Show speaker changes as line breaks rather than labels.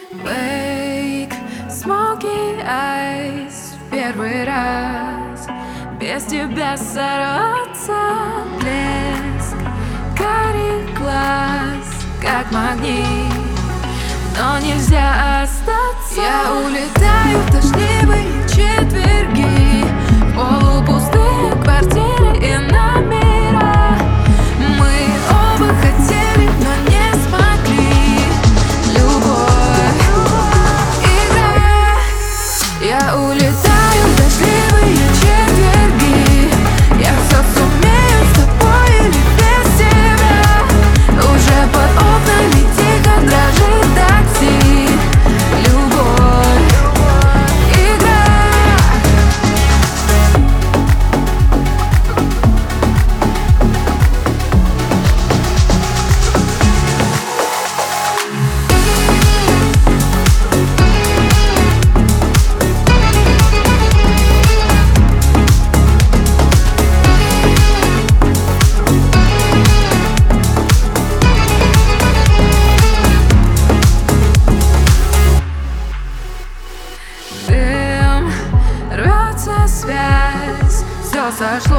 Wake, smoky eyes, в первый раз без тебя сорваться. Блеск карих глаз, как магнит, но нельзя остаться. Я улетаю в дождливые четверги, в полупустые квартиры и номера. Мы оба хотели, но не смогли. Любовь, игра. Я улетаю в дождливые четверги. Я все сумею с тобой или без тебя. Уже под окнами тихо дрожит такси. Любовь, игра. Дым, рвется связь, все сошло.